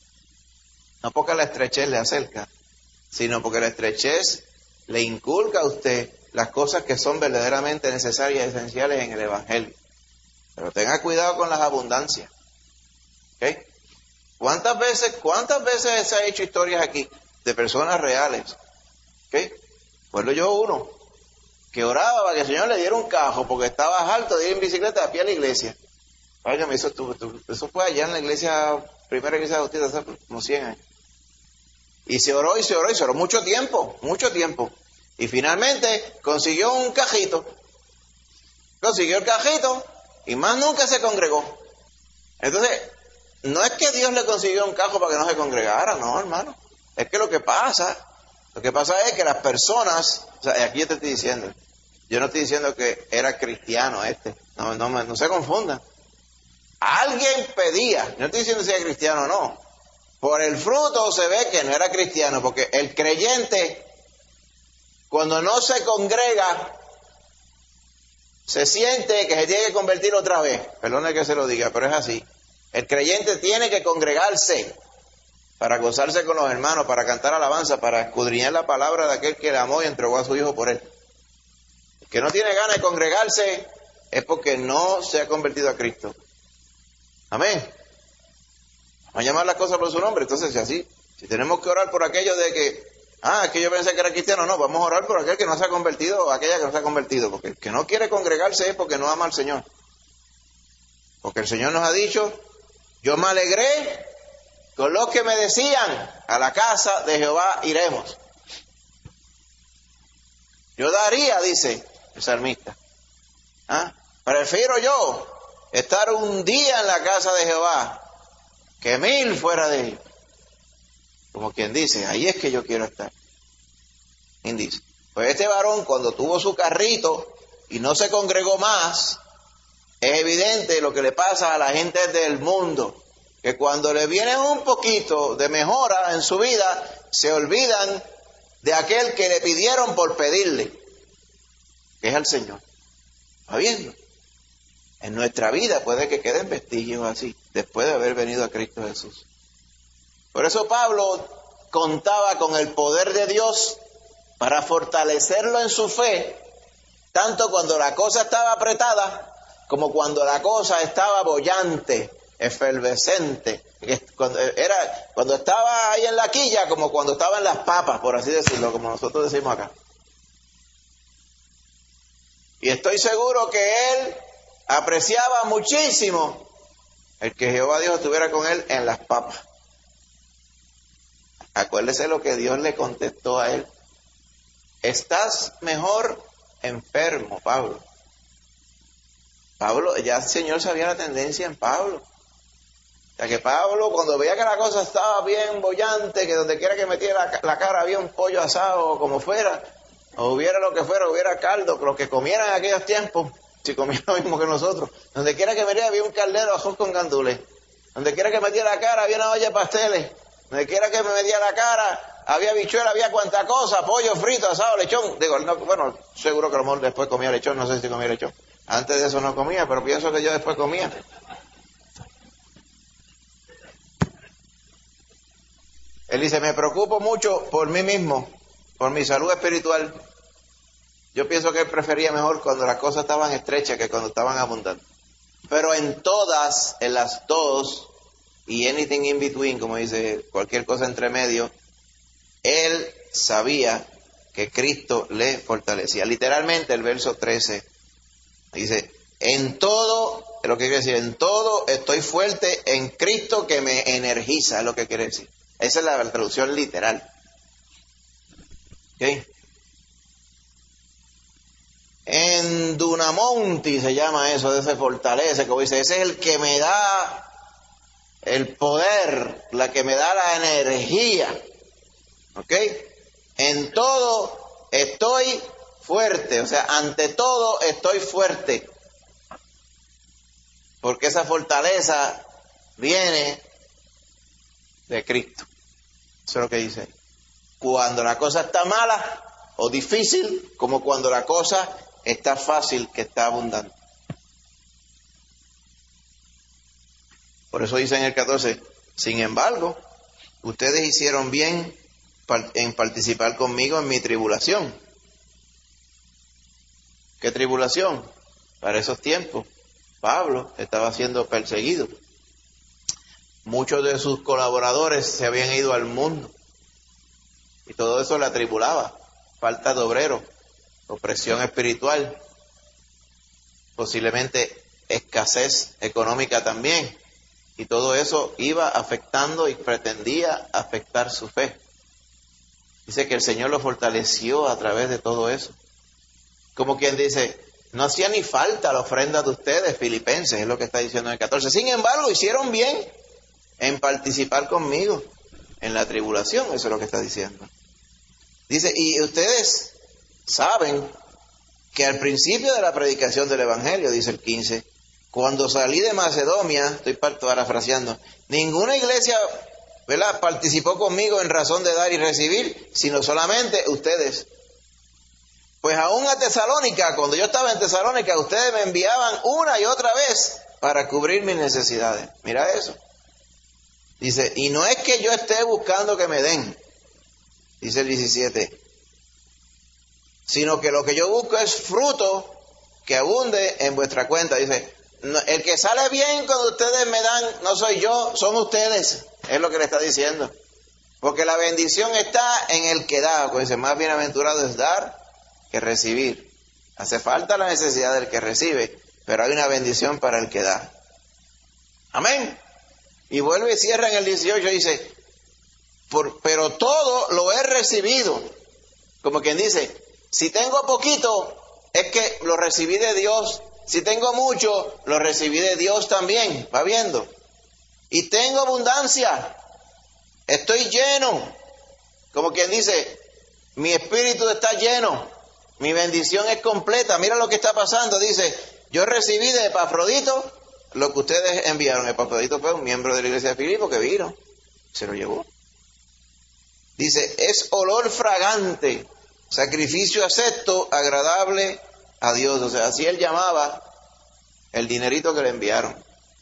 Speaker 1: No porque la estrechez le acerca, sino porque la estrechez le inculca a usted las cosas que son verdaderamente necesarias y esenciales en el Evangelio. Pero tenga cuidado con las abundancias. ¿Okay? ¿Cuántas veces, cuántas veces se ha hecho historias aquí de personas reales? ¿Okay? Recuerdo yo uno que oraba para que el Señor le diera un cajo porque estaba alto de ir en bicicleta a pie a la iglesia. Óigame, eso, eso fue allá en la iglesia, primera iglesia de Bautista, hace como cien años. Y se oró y se oró y se oró mucho tiempo, mucho tiempo. Y finalmente consiguió un cajito. Consiguió el cajito y más nunca se congregó. Entonces, no es que Dios le consiguió un cajo para que no se congregara, no, hermano. Es que lo que pasa, lo que pasa es que las personas, o sea, aquí yo te estoy diciendo, yo no estoy diciendo que era cristiano este, no, no, no se confundan. Alguien pedía, yo no estoy diciendo si era cristiano o no. Por el fruto se ve que no era cristiano, porque el creyente, cuando no se congrega, se siente que se tiene que convertir otra vez. Perdone que se lo diga, pero es así. El creyente tiene que congregarse para gozarse con los hermanos, para cantar alabanza, para escudriñar la palabra de aquel que le amó y entregó a su Hijo por él. El que no tiene ganas de congregarse es porque no se ha convertido a Cristo. Amén. Vamos a llamar las cosas por su nombre. Entonces, si así, si tenemos que orar por aquello de que, ah, es que yo pensé que era cristiano, no, vamos a orar por aquel que no se ha convertido o aquella que no se ha convertido. Porque el que no quiere congregarse es porque no ama al Señor. Porque el Señor nos ha dicho, yo me alegré con los que me decían, a la casa de Jehová iremos. Yo daría, dice el salmista, ¿ah? Prefiero yo estar un día en la casa de Jehová que mil fuera de él. Como quien dice, ahí es que yo quiero estar. ¿Quién dice? Pues este varón, cuando tuvo su carrito y no se congregó más, es evidente lo que le pasa a la gente del mundo, que cuando le viene un poquito de mejora en su vida, se olvidan de aquel que le pidieron por pedirle, que es al Señor. ¿Está viendo? En nuestra vida puede que queden vestigios así, después de haber venido a Cristo Jesús. Por eso Pablo contaba con el poder de Dios para fortalecerlo en su fe, tanto cuando la cosa estaba apretada, como cuando la cosa estaba bollante, efervescente. Cuando, era, cuando estaba ahí en la quilla, como cuando estaba en las papas, por así decirlo, como nosotros decimos acá. Y estoy seguro que él apreciaba muchísimo el que Jehová Dios estuviera con él en las papas. Acuérdese lo que Dios le contestó a él. Estás mejor enfermo, Pablo. Pablo, ya el Señor sabía la tendencia en Pablo. O sea que Pablo, cuando veía que la cosa estaba bien bollante, que donde quiera que metiera la, la cara había un pollo asado o como fuera, o hubiera lo que fuera, hubiera caldo, lo que comieran en aquellos tiempos, si comían lo mismo que nosotros. Donde quiera que me diera había un caldero ajos con gandules. Donde quiera que me metiera la cara había una olla de pasteles. Donde quiera que me metiera la cara había bichuela, había cuanta cosa, pollo frito, asado, lechón. Digo, no, bueno, seguro que a lo mejor después comía lechón, no sé si comía lechón. Antes de eso no comía, pero pienso que yo después comía. Él dice, me preocupo mucho por mí mismo, por mi salud espiritual. Yo pienso que él prefería mejor cuando las cosas estaban estrechas que cuando estaban abundantes. Pero en todas, en las dos, y anything in between, como dice, cualquier cosa entre medio, él sabía que Cristo le fortalecía. Literalmente el verso trece dice, en todo, es lo que quiere decir, en todo estoy fuerte en Cristo que me energiza, es lo que quiere decir. Esa es la traducción literal. ¿Ok? En Dunamonti se llama eso, de ese fortalece, como dice, ese es el que me da el poder, la que me da la energía. ¿Ok? En todo estoy fuerte, o sea, ante todo estoy fuerte. Porque esa fortaleza viene de Cristo. Eso es lo que dice. Cuando la cosa está mala o difícil, como cuando la cosa está fácil, que está abundante. Por eso dice en el catorce, sin embargo, ustedes hicieron bien en participar conmigo en mi tribulación. ¿Qué tribulación? Para esos tiempos, Pablo estaba siendo perseguido. Muchos de sus colaboradores se habían ido al mundo y todo eso le atribulaba. Falta de obreros, opresión espiritual, posiblemente escasez económica también. Y todo eso iba afectando y pretendía afectar su fe. Dice que el Señor lo fortaleció a través de todo eso. Como quien dice, no hacía ni falta la ofrenda de ustedes, filipenses, es lo que está diciendo en el catorce. Sin embargo, hicieron bien en participar conmigo en la tribulación, eso es lo que está diciendo. Dice, y ustedes saben que al principio de la predicación del Evangelio, dice el quince, cuando salí de Macedonia, estoy parafraseando, ninguna iglesia, ¿verdad?, participó conmigo en razón de dar y recibir, sino solamente ustedes. Pues aún a Tesalónica, cuando yo estaba en Tesalónica, ustedes me enviaban una y otra vez para cubrir mis necesidades. Mira eso. Dice, y no es que yo esté buscando que me den, dice el diecisiete, sino que lo que yo busco es fruto que abunde en vuestra cuenta. Dice, no, el que sale bien cuando ustedes me dan, no soy yo, son ustedes. Es lo que le está diciendo. Porque la bendición está en el que da. Pues dice, más bienaventurado es dar que recibir. Hace falta la necesidad del que recibe, pero hay una bendición para el que da. Amén. Y vuelve y cierra en el dieciocho, dice, por, pero todo lo he recibido. Como quien dice, si tengo poquito, es que lo recibí de Dios. Si tengo mucho, lo recibí de Dios también. ¿Va viendo? Y tengo abundancia. Estoy lleno. Como quien dice, mi espíritu está lleno. Mi bendición es completa. Mira lo que está pasando. Dice, yo recibí de Epafrodito lo que ustedes enviaron. Epafrodito fue un miembro de la iglesia de Filipo que vino. Se lo llevó. Dice, es olor fragante, sacrificio acepto, agradable a Dios. O sea, así él llamaba el dinerito que le enviaron.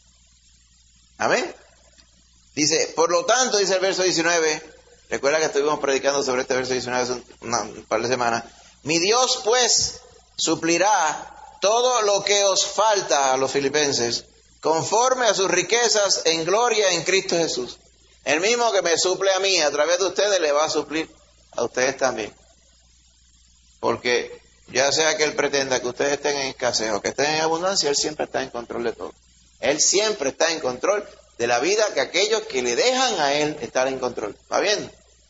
Speaker 1: Amén. Dice, por lo tanto, dice el verso diecinueve, recuerda que estuvimos predicando sobre este verso diecinueve hace un, un par de semanas. Mi Dios, pues, suplirá todo lo que os falta a los filipenses, conforme a sus riquezas en gloria en Cristo Jesús. El mismo que me suple a mí, a través de ustedes, le va a suplir a ustedes también. Porque ya sea que Él pretenda que ustedes estén en escasez o que estén en abundancia, Él siempre está en control de todo. Él siempre está en control de la vida que aquellos que le dejan a Él estar en control. ¿Va viendo?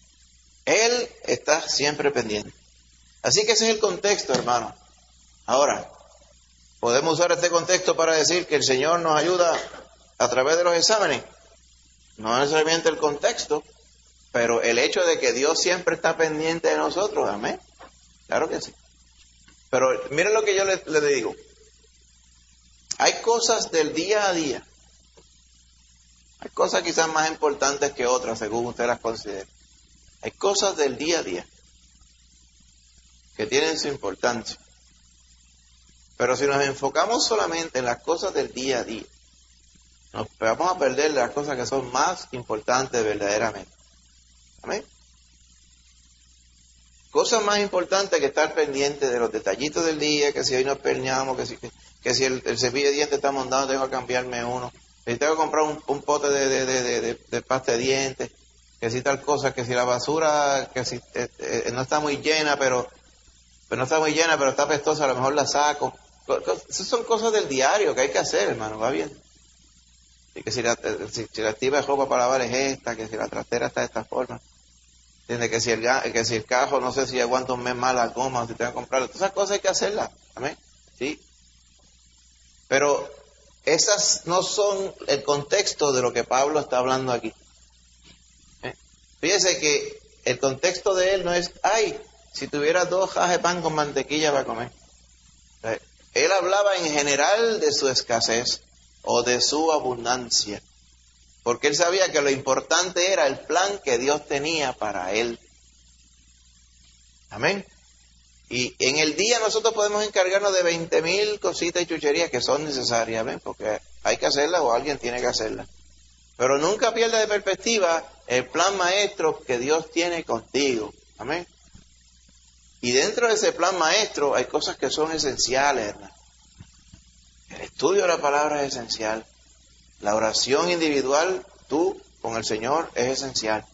Speaker 1: Él está siempre pendiente. Así que ese es el contexto, hermano. Ahora, podemos usar este contexto para decir que el Señor nos ayuda a través de los exámenes. No necesariamente el contexto, pero el hecho de que Dios siempre está pendiente de nosotros, amén. Claro que sí. Pero miren lo que yo le, le digo. Hay cosas del día a día. Hay cosas quizás más importantes que otras, según usted las considere. Hay cosas del día a día que tienen su importancia. Pero si nos enfocamos solamente en las cosas del día a día, nos vamos a perder las cosas que son más importantes verdaderamente. ¿Amén? Cosas más importantes que estar pendiente de los detallitos del día, que si hoy nos perñamos, que si, que, que si el, el cepillo de dientes está montado, tengo que cambiarme uno. Que si tengo que comprar un, un pote de, de, de, de, de, de pasta de dientes, que si tal cosa, que si la basura, que si eh, eh, no está muy llena, pero, pero no está muy llena, pero está pestosa, a lo mejor la saco. Esas son cosas del diario que hay que hacer, hermano, va bien. Y que si la, si, si la activa de ropa para lavar es esta, que si la trastera está de esta forma. ¿Entiendes? Que si el que si el cajo, no sé si aguanta un mes más la goma, si tengo que comprarlo. Todas esas cosas hay que hacerlas. ¿Amén? Sí. Pero esas no son el contexto de lo que Pablo está hablando aquí. ¿Eh? Fíjese que el contexto de él no es, ay, si tuviera dos cajas de pan con mantequilla para comer. ¿Eh? Él hablaba en general de su escasez o de su abundancia, porque él sabía que lo importante era el plan que Dios tenía para él. Amén. Y en el día nosotros podemos encargarnos de veinte mil cositas y chucherías que son necesarias, amén, porque hay que hacerlas o alguien tiene que hacerlas. Pero nunca pierda de perspectiva el plan maestro que Dios tiene contigo. Amén. Y dentro de ese plan maestro hay cosas que son esenciales, hermano. El estudio de la palabra es esencial. La oración individual, tú con el Señor, es esencial.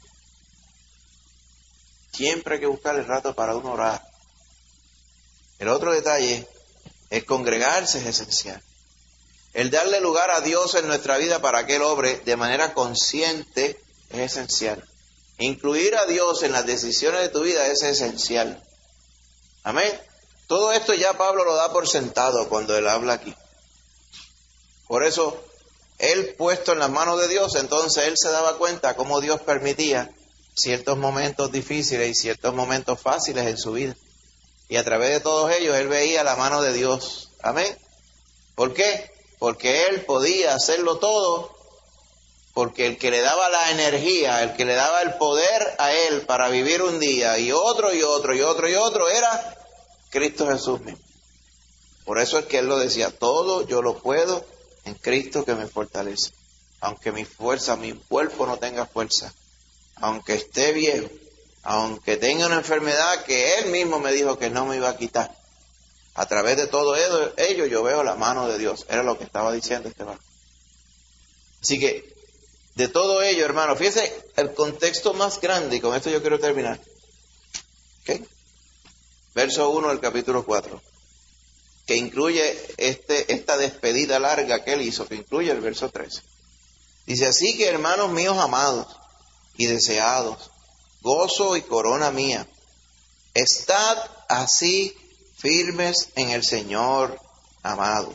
Speaker 1: Siempre hay que buscar el rato para uno orar. El otro detalle, el congregarse es esencial. El darle lugar a Dios en nuestra vida para que Él obre de manera consciente es esencial. Incluir a Dios en las decisiones de tu vida es esencial. Amén. Todo esto ya Pablo lo da por sentado cuando él habla aquí. Por eso, él puesto en las manos de Dios, entonces él se daba cuenta cómo Dios permitía ciertos momentos difíciles y ciertos momentos fáciles en su vida. Y a través de todos ellos él veía la mano de Dios. Amén. ¿Por qué? Porque él podía hacerlo todo, porque el que le daba la energía, el que le daba el poder a él para vivir un día y otro y otro y otro y otro era Cristo Jesús mismo. Por eso es que él lo decía, todo yo lo puedo en Cristo que me fortalece. Aunque mi fuerza, mi cuerpo no tenga fuerza, aunque esté viejo, aunque tenga una enfermedad que él mismo me dijo que no me iba a quitar. A través de todo ello yo veo la mano de Dios. Era lo que estaba diciendo este hermano. Así que, de todo ello, hermano, fíjese el contexto más grande, y con esto yo quiero terminar. ¿Ok? Verso uno del capítulo cuatro, que incluye este, esta despedida larga que él hizo, que incluye el verso trece. Dice, así que hermanos míos amados y deseados, gozo y corona mía, estad así firmes en el Señor, amados.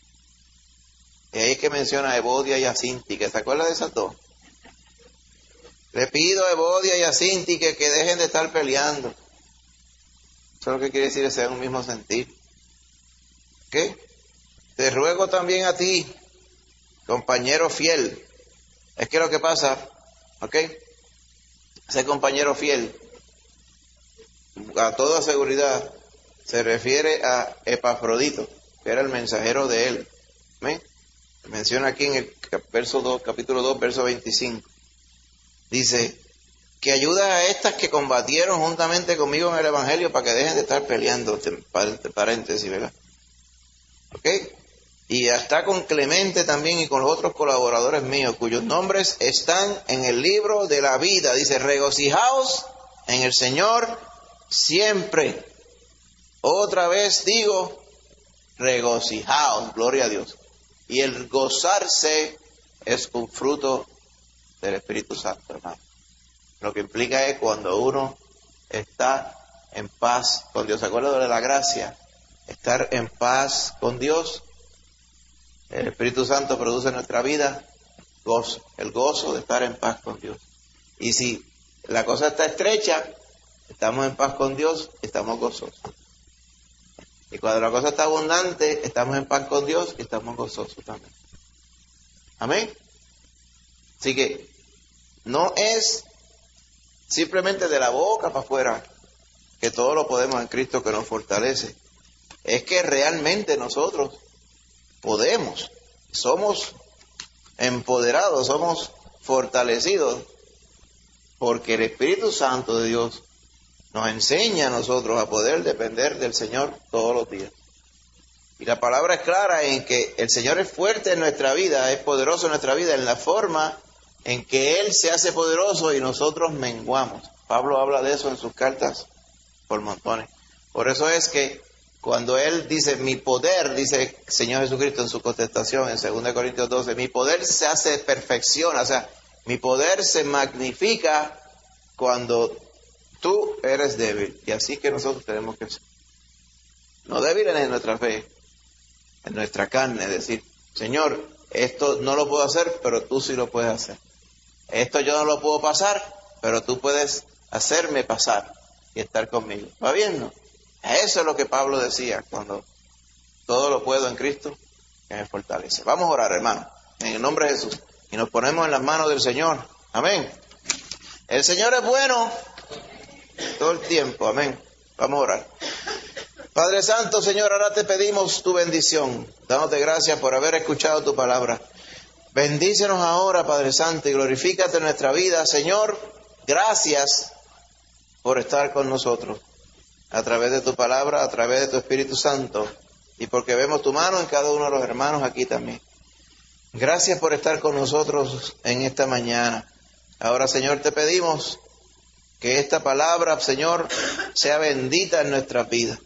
Speaker 1: Y ahí es que menciona a Evodia y a Síntique. ¿Se acuerda de esas dos? Le pido a Evodia y a Síntique que dejen de estar peleando. Eso es lo que quiere decir es ser un mismo sentir. ¿Qué? Te ruego también a ti, compañero fiel. Es que lo que pasa, ¿ok? Ese compañero fiel, a toda seguridad, se refiere a Epafrodito, que era el mensajero de él. ¿Ven? Menciona aquí en el verso dos, capítulo dos, verso veinticinco. Dice, que ayuda a estas que combatieron juntamente conmigo en el Evangelio para que dejen de estar peleando, paréntesis, ¿verdad? ¿Ok? Y está con Clemente también y con los otros colaboradores míos, cuyos nombres están en el libro de la vida. Dice, regocijaos en el Señor siempre. Otra vez digo, regocijaos, gloria a Dios. Y el gozarse es un fruto del Espíritu Santo, hermano. Lo que implica es cuando uno está en paz con Dios. ¿Se acuerdan de la gracia? Estar en paz con Dios. El Espíritu Santo produce en nuestra vida gozo. El gozo de estar en paz con Dios. Y si la cosa está estrecha, estamos en paz con Dios, estamos gozosos. Y cuando la cosa está abundante, estamos en paz con Dios y estamos gozosos también. Amén. Así que no es simplemente de la boca para afuera que todo lo podemos en Cristo que nos fortalece. Es que realmente nosotros podemos, somos empoderados, somos fortalecidos, porque el Espíritu Santo de Dios nos enseña a nosotros a poder depender del Señor todos los días. Y la palabra es clara en que el Señor es fuerte en nuestra vida, es poderoso en nuestra vida, en la forma en que Él se hace poderoso y nosotros menguamos. Pablo habla de eso en sus cartas por montones. Por eso es que cuando Él dice, mi poder, dice el Señor Jesucristo en su contestación en segunda Corintios doce, mi poder se hace perfección, o sea, mi poder se magnifica cuando tú eres débil. Y así que nosotros tenemos que ser. No débiles en nuestra fe, en nuestra carne, es decir, Señor, esto no lo puedo hacer, pero tú sí lo puedes hacer. Esto yo no lo puedo pasar, pero tú puedes hacerme pasar y estar conmigo. ¿Va bien, no? Eso es lo que Pablo decía cuando todo lo puedo en Cristo que me fortalece. Vamos a orar, hermano, en el nombre de Jesús. Y nos ponemos en las manos del Señor. Amén. El Señor es bueno todo el tiempo. Amén. Vamos a orar. Padre Santo, Señor, ahora te pedimos tu bendición. Dándote gracias por haber escuchado tu palabra. Bendícenos ahora, Padre Santo, y glorifícate en nuestra vida. Señor, gracias por estar con nosotros a través de tu palabra, a través de tu Espíritu Santo, y porque vemos tu mano en cada uno de los hermanos aquí también. Gracias por estar con nosotros en esta mañana. Ahora, Señor, te pedimos que esta palabra, Señor, sea bendita en nuestras vidas.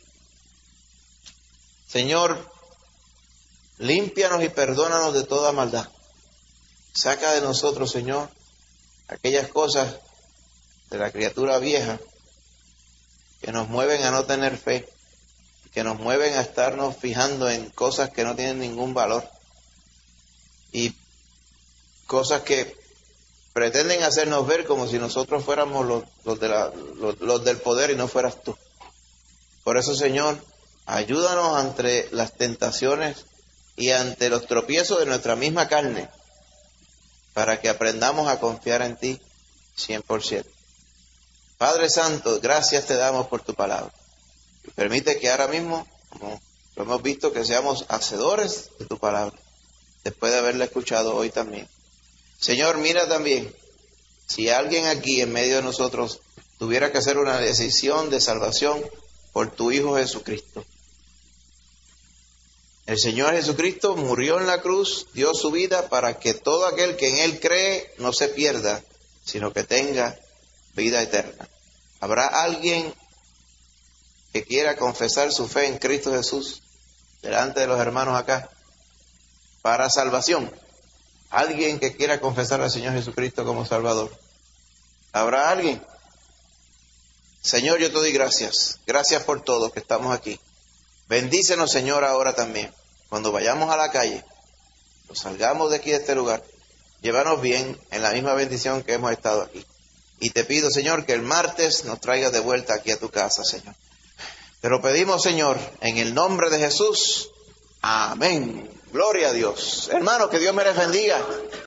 Speaker 1: Señor, límpianos y perdónanos de toda maldad. Saca de nosotros, Señor, aquellas cosas de la criatura vieja que nos mueven a no tener fe, que nos mueven a estarnos fijando en cosas que no tienen ningún valor y cosas que pretenden hacernos ver como si nosotros fuéramos los, los, de la, los, los del poder y no fueras tú. Por eso, Señor, ayúdanos ante las tentaciones y ante los tropiezos de nuestra misma carne, para que aprendamos a confiar en ti cien por ciento. Padre Santo, gracias te damos por tu palabra. Y permite que ahora mismo, como lo hemos visto, que seamos hacedores de tu palabra, después de haberla escuchado hoy también. Señor, mira también, si alguien aquí en medio de nosotros tuviera que hacer una decisión de salvación por tu Hijo Jesucristo. El Señor Jesucristo murió en la cruz, dio su vida para que todo aquel que en Él cree no se pierda, sino que tenga vida eterna. ¿Habrá alguien que quiera confesar su fe en Cristo Jesús delante de los hermanos acá para salvación? ¿Alguien que quiera confesar al Señor Jesucristo como Salvador? ¿Habrá alguien? Señor, yo te doy gracias. Gracias por todos que estamos aquí. Bendícenos, Señor, ahora también. Cuando vayamos a la calle, o salgamos de aquí de este lugar, llévanos bien en la misma bendición que hemos estado aquí. Y te pido, Señor, que el martes nos traigas de vuelta aquí a tu casa, Señor. Te lo pedimos, Señor, en el nombre de Jesús. Amén. Gloria a Dios. Hermano, que Dios me les bendiga.